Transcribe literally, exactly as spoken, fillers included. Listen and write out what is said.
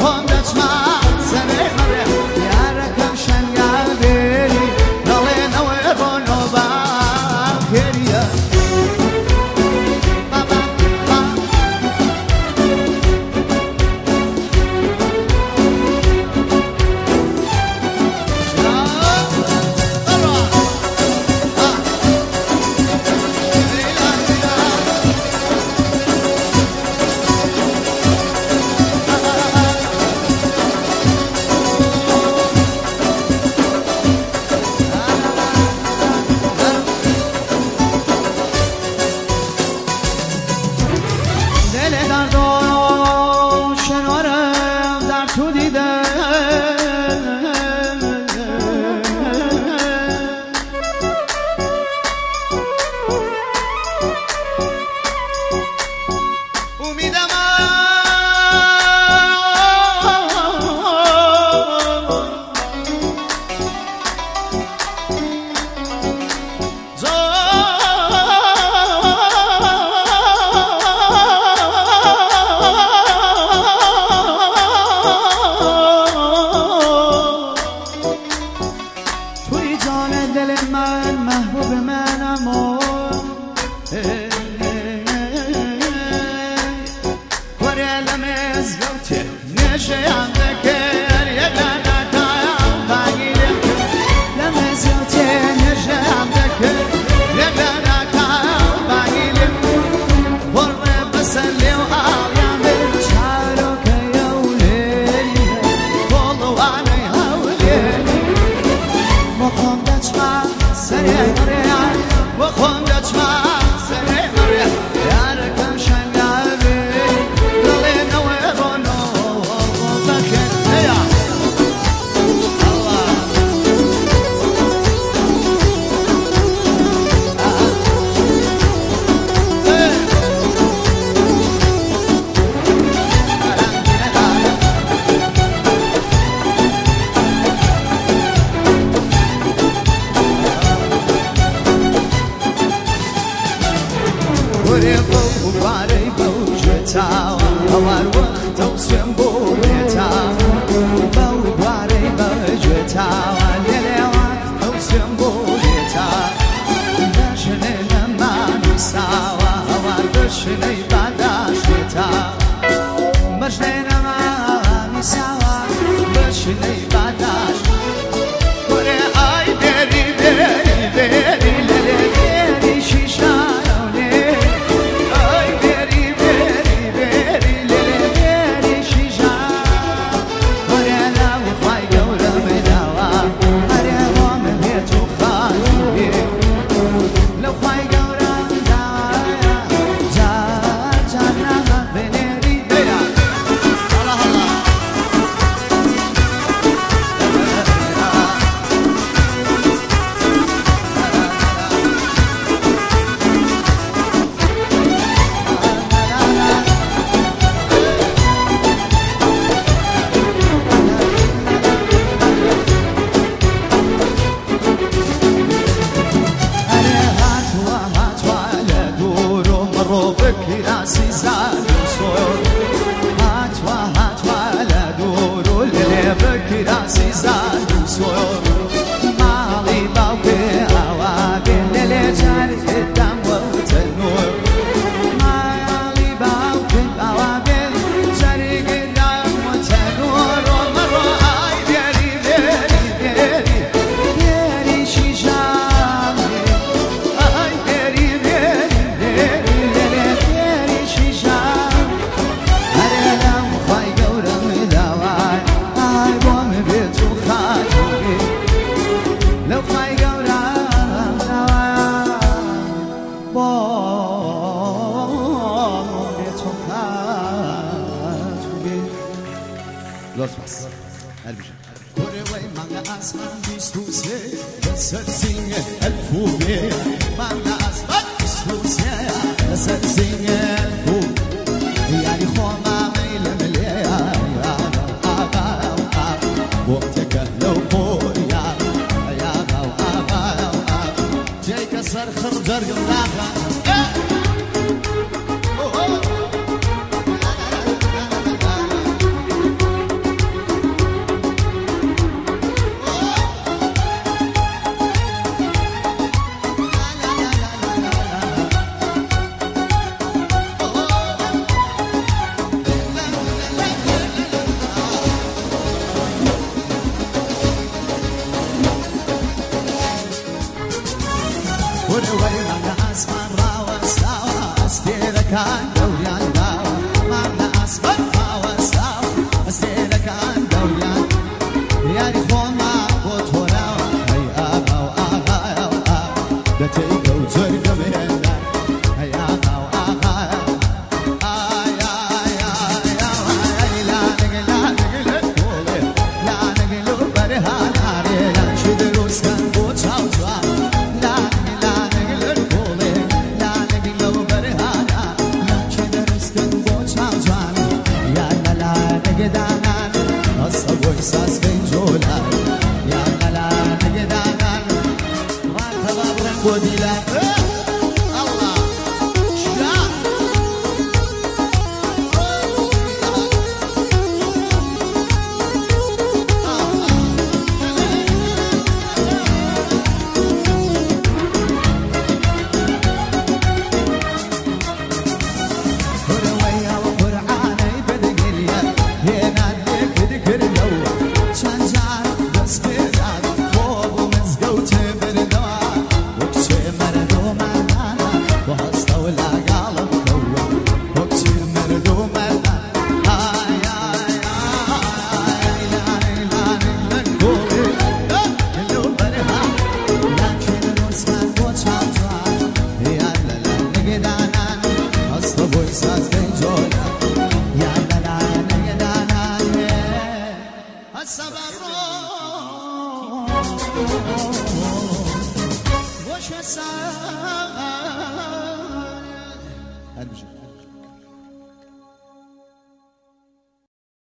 بخون دچما سنه مره یارکم شنگابری ناله نوه بونو با خیریه كان دوريان داوا ما ناس بطا وساوا أسير كان دوريان ياري خوما بطوراوا هاي آغا وآغا وآغا دتيك وزرق مهندا هاي آغا وآغا آي آي آي آي لا نقل لا نقل قولي لا نقل برهان عاري لا شدروس كان بوتشاو جوان لا نقل لا نقل قولي لا نقل برهان لا شدروس كان بوتشاو جوان يا لا لا نقدانان أصبوي ساس بنجولا يا لا لا نقدانان ما تبابرن بوديلا الله شجاع هرويا وقرعاني بدقليا هنا ليك ذكر لو شنجار بس بيداد خوب ومزقوت بردوا وكشي مردو مردانا وهستا ولا قالب كوا وكشي مردو مردانا آي آي آي لا لا لا نقولي اللو برهان لكن الوسكان بوتشان جوان يا لا لا نقدانان أصلا بويساس بنجولا يا لا لا نقدانان السبب وش السبب